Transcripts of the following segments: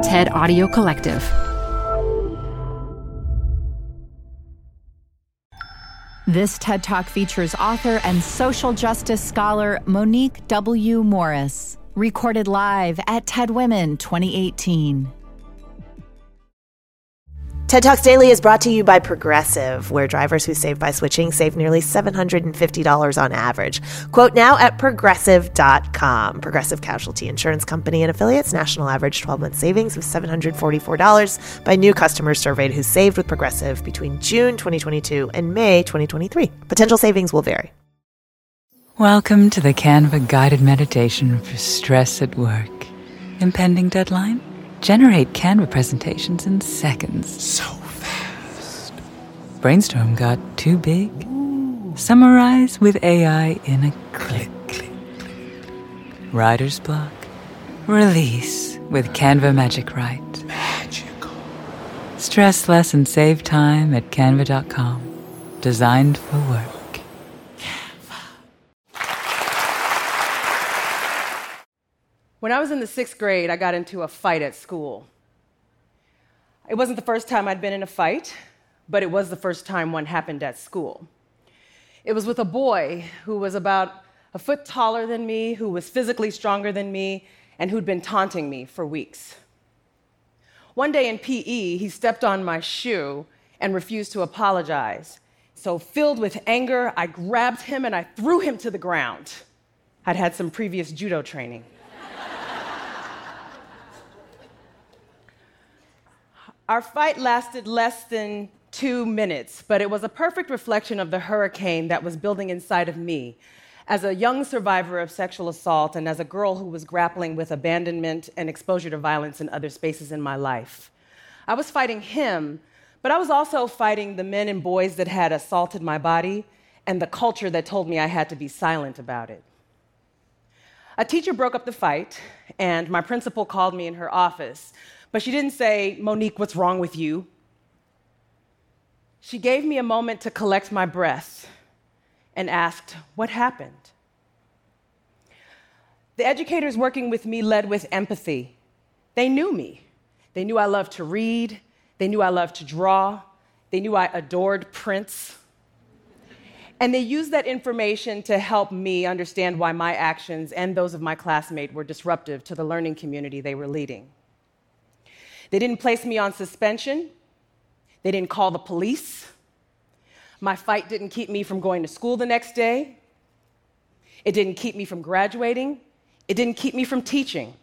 TED Audio Collective. This TED Talk features author and social justice scholar Monique W. Morris, recorded live at TED Women 2018. TED Talks Daily is brought to you by Progressive, where drivers who save by switching save nearly $750 on average. Quote now at Progressive.com. Progressive Casualty Insurance Company and affiliates. National average 12-month savings of $744 by new customers surveyed who saved with Progressive between June 2022 and May 2023. Potential savings will vary. Welcome to the Canva guided meditation for stress at work. Impending deadline? Generate Canva presentations in seconds. So fast. Brainstorm got too big? Ooh. Summarize with AI in a click. Writer's block? Release with Canva Magic Write. Magical. Stress less and save time at canva.com. Designed for work. When I was in the 6th grade, I got into a fight at school. It wasn't the first time I'd been in a fight, but it was the first time one happened at school. It was with a boy who was about a foot taller than me, who was physically stronger than me, and who'd been taunting me for weeks. One day in PE, he stepped on my shoe and refused to apologize. So filled with anger, I grabbed him and I threw him to the ground. I'd had some previous judo training. Our fight lasted less than 2 minutes, but it was a perfect reflection of the hurricane that was building inside of me as a young survivor of sexual assault and as a girl who was grappling with abandonment and exposure to violence in other spaces in my life. I was fighting him, but I was also fighting the men and boys that had assaulted my body and the culture that told me I had to be silent about it. A teacher broke up the fight, and my principal called me in her office. But she didn't say, "Monique, what's wrong with you?" She gave me a moment to collect my breath and asked, "What happened?" The educators working with me led with empathy. They knew me. They knew I loved to read. They knew I loved to draw. They knew I adored Prince. And they used that information to help me understand why my actions and those of my classmates were disruptive to the learning community they were leading. They didn't place me on suspension. They didn't call the police. My fight didn't keep me from going to school the next day. It didn't keep me from graduating. It didn't keep me from teaching.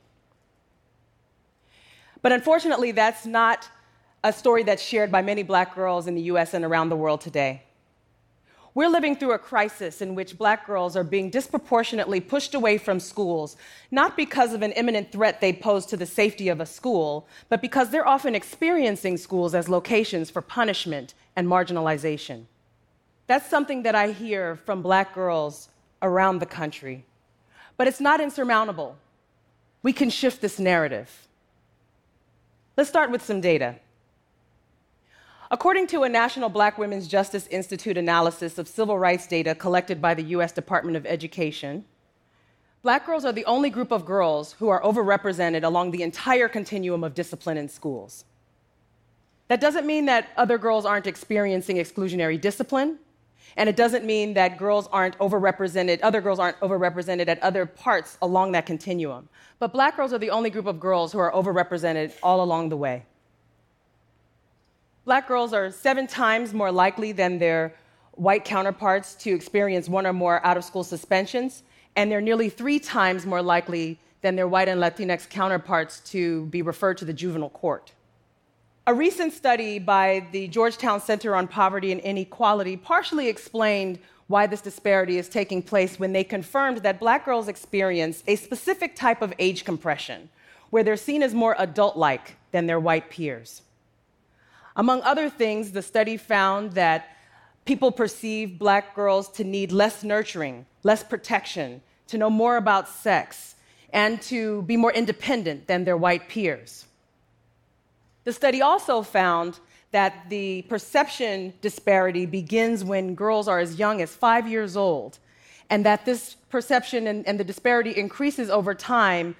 But unfortunately, that's not a story that's shared by many Black girls in the US and around the world today. We're living through a crisis in which Black girls are being disproportionately pushed away from schools, not because of an imminent threat they pose to the safety of a school, but because they're often experiencing schools as locations for punishment and marginalization. That's something that I hear from Black girls around the country. But it's not insurmountable. We can shift this narrative. Let's start with some data. According to a National Black Women's Justice Institute analysis of civil rights data collected by the U.S. Department of Education, Black girls are the only group of girls who are overrepresented along the entire continuum of discipline in schools. That doesn't mean that other girls aren't experiencing exclusionary discipline, and it doesn't mean that other girls aren't overrepresented at other parts along that continuum. But Black girls are the only group of girls who are overrepresented all along the way. Black girls are 7 times more likely than their white counterparts to experience 1 or more out-of-school suspensions, and they're nearly 3 times more likely than their white and Latinx counterparts to be referred to the juvenile court. A recent study by the Georgetown Center on Poverty and Inequality partially explained why this disparity is taking place when they confirmed that Black girls experience a specific type of age compression, where they're seen as more adult-like than their white peers. Among other things, the study found that people perceive Black girls to need less nurturing, less protection, to know more about sex, and to be more independent than their white peers. The study also found that the perception disparity begins when girls are as young as 5 years old, and that this perception and the disparity increases over time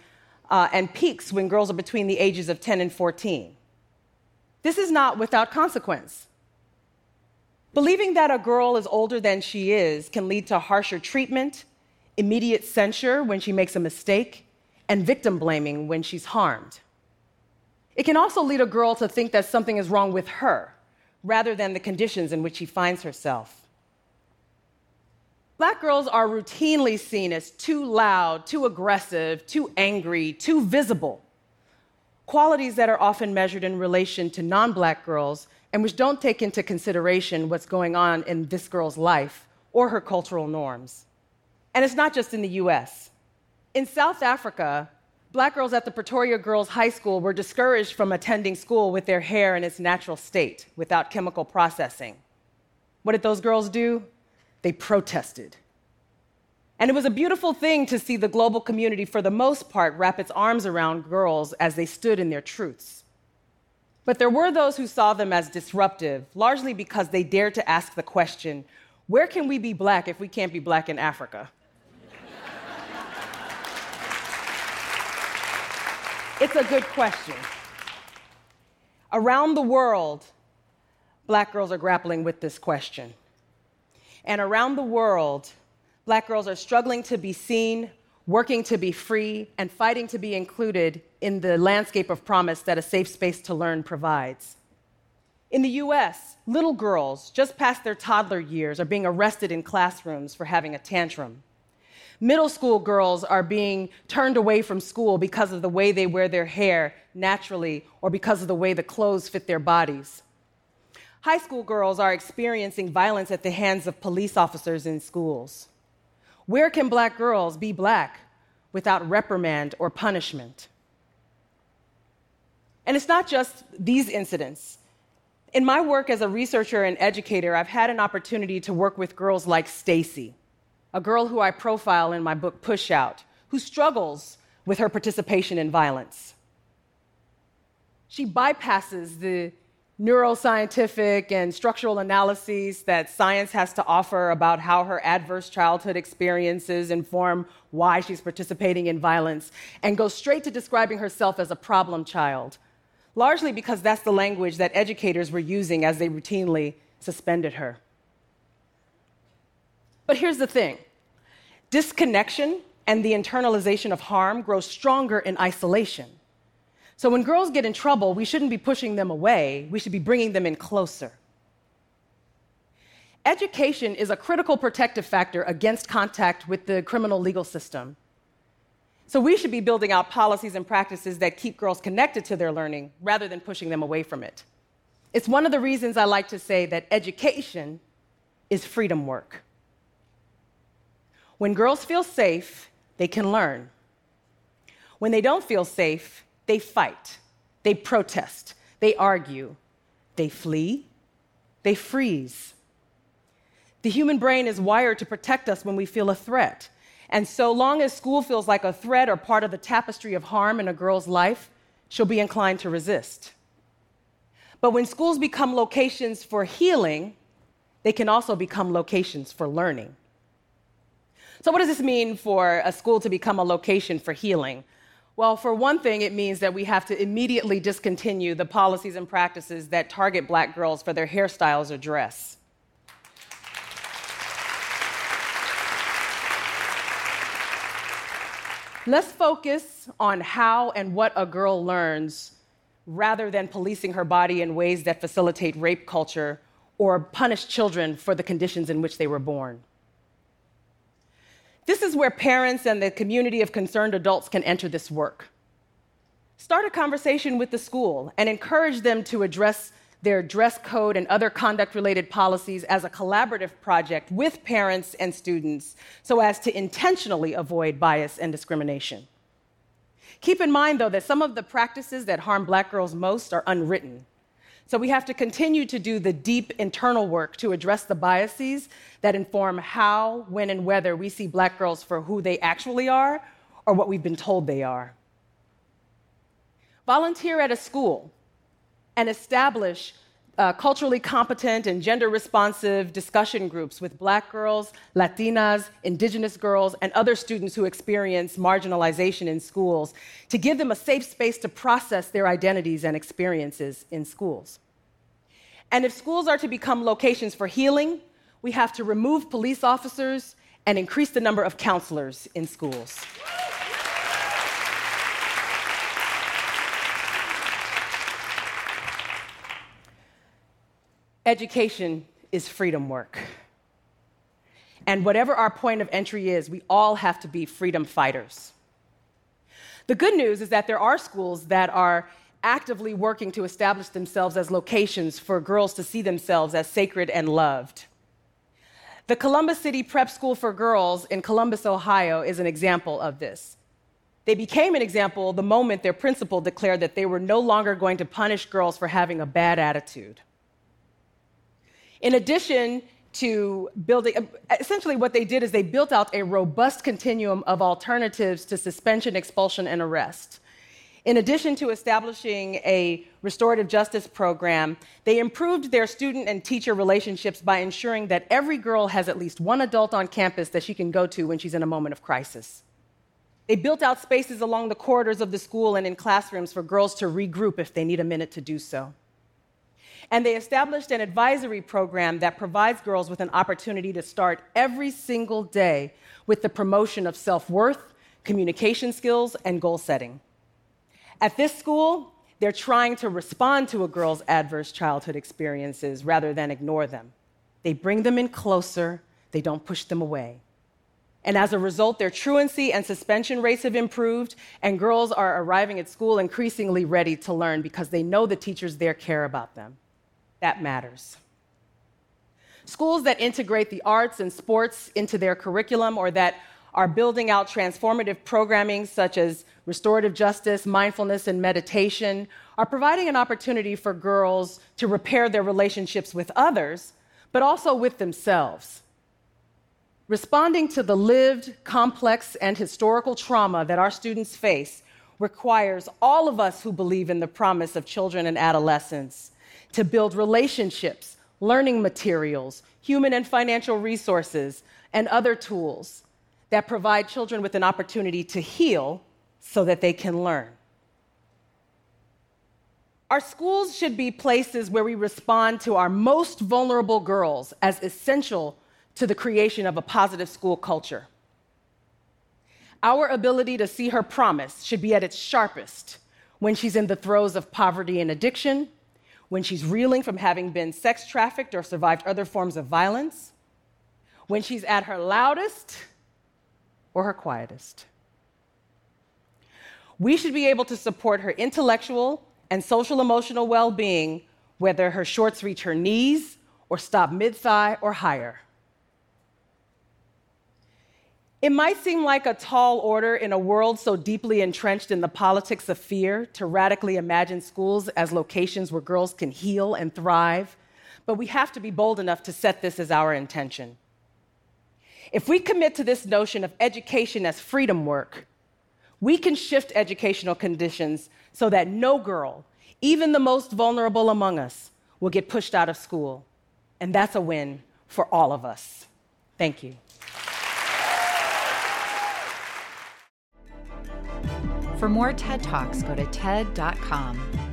and peaks when girls are between the ages of 10 and 14. This is not without consequence. Believing that a girl is older than she is can lead to harsher treatment, immediate censure when she makes a mistake, and victim blaming when she's harmed. It can also lead a girl to think that something is wrong with her, rather than the conditions in which she finds herself. Black girls are routinely seen as too loud, too aggressive, too angry, too visible, qualities that are often measured in relation to non-Black girls and which don't take into consideration what's going on in this girl's life or her cultural norms. And it's not just in the US. In South Africa, Black girls at the Pretoria Girls High School were discouraged from attending school with their hair in its natural state, without chemical processing. What did those girls do? They protested. And it was a beautiful thing to see the global community, for the most part, wrap its arms around girls as they stood in their truths. But there were those who saw them as disruptive, largely because they dared to ask the question, where can we be Black if we can't be Black in Africa? It's a good question. Around the world, Black girls are grappling with this question. And around the world, Black girls are struggling to be seen, working to be free, and fighting to be included in the landscape of promise that a safe space to learn provides. In the US, little girls just past their toddler years are being arrested in classrooms for having a tantrum. Middle school girls are being turned away from school because of the way they wear their hair naturally or because of the way the clothes fit their bodies. High school girls are experiencing violence at the hands of police officers in schools. Where can Black girls be Black without reprimand or punishment? And it's not just these incidents. In my work as a researcher and educator, I've had an opportunity to work with girls like Stacy, a girl who I profile in my book Push Out, who struggles with her participation in violence. She bypasses the neuroscientific and structural analyses that science has to offer about how her adverse childhood experiences inform why she's participating in violence, and goes straight to describing herself as a problem child, largely because that's the language that educators were using as they routinely suspended her. But here's the thing. Disconnection and the internalization of harm grow stronger in isolation. So when girls get in trouble, we shouldn't be pushing them away. We should be bringing them in closer. Education is a critical protective factor against contact with the criminal legal system. So we should be building out policies and practices that keep girls connected to their learning rather than pushing them away from it. It's one of the reasons I like to say that education is freedom work. When girls feel safe, they can learn. When they don't feel safe, they fight, they protest, they argue, they flee, they freeze. The human brain is wired to protect us when we feel a threat. And so long as school feels like a threat or part of the tapestry of harm in a girl's life, she'll be inclined to resist. But when schools become locations for healing, they can also become locations for learning. So what does this mean for a school to become a location for healing? Well, for one thing, it means that we have to immediately discontinue the policies and practices that target Black girls for their hairstyles or dress. Let's focus on how and what a girl learns rather than policing her body in ways that facilitate rape culture or punish children for the conditions in which they were born. This is where parents and the community of concerned adults can enter this work. Start a conversation with the school and encourage them to address their dress code and other conduct-related policies as a collaborative project with parents and students so as to intentionally avoid bias and discrimination. Keep in mind, though, that some of the practices that harm Black girls most are unwritten. So we have to continue to do the deep internal work to address the biases that inform how, when, and whether we see Black girls for who they actually are or what we've been told they are. Volunteer at a school and establish culturally competent and gender-responsive discussion groups with Black girls, Latinas, Indigenous girls, and other students who experience marginalization in schools to give them a safe space to process their identities and experiences in schools. And if schools are to become locations for healing, we have to remove police officers and increase the number of counselors in schools. Education is freedom work. And whatever our point of entry is, we all have to be freedom fighters. The good news is that there are schools that are actively working to establish themselves as locations for girls to see themselves as sacred and loved. The Columbus City Prep School for Girls in Columbus, Ohio, is an example of this. They became an example the moment their principal declared that they were no longer going to punish girls for having a bad attitude. In addition to building, essentially what they did is they built out a robust continuum of alternatives to suspension, expulsion, and arrest. In addition to establishing a restorative justice program, they improved their student and teacher relationships by ensuring that every girl has at least one adult on campus that she can go to when she's in a moment of crisis. They built out spaces along the corridors of the school and in classrooms for girls to regroup if they need a minute to do so. And they established an advisory program that provides girls with an opportunity to start every single day with the promotion of self-worth, communication skills, and goal setting. At this school, they're trying to respond to a girl's adverse childhood experiences rather than ignore them. They bring them in closer, they don't push them away. And as a result, their truancy and suspension rates have improved, and girls are arriving at school increasingly ready to learn because they know the teachers there care about them. That matters. Schools that integrate the arts and sports into their curriculum or that are building out transformative programming such as restorative justice, mindfulness, and meditation are providing an opportunity for girls to repair their relationships with others, but also with themselves. Responding to the lived, complex, and historical trauma that our students face requires all of us who believe in the promise of children and adolescents to build relationships, learning materials, human and financial resources, and other tools that provide children with an opportunity to heal so that they can learn. Our schools should be places where we respond to our most vulnerable girls as essential to the creation of a positive school culture. Our ability to see her promise should be at its sharpest when she's in the throes of poverty and addiction, when she's reeling from having been sex trafficked or survived other forms of violence, when she's at her loudest or her quietest. We should be able to support her intellectual and social emotional well-being, whether her shorts reach her knees or stop mid-thigh or higher. It might seem like a tall order in a world so deeply entrenched in the politics of fear to radically imagine schools as locations where girls can heal and thrive, but we have to be bold enough to set this as our intention. If we commit to this notion of education as freedom work, we can shift educational conditions so that no girl, even the most vulnerable among us, will get pushed out of school. And that's a win for all of us. Thank you. For more TED Talks, go to TED.com.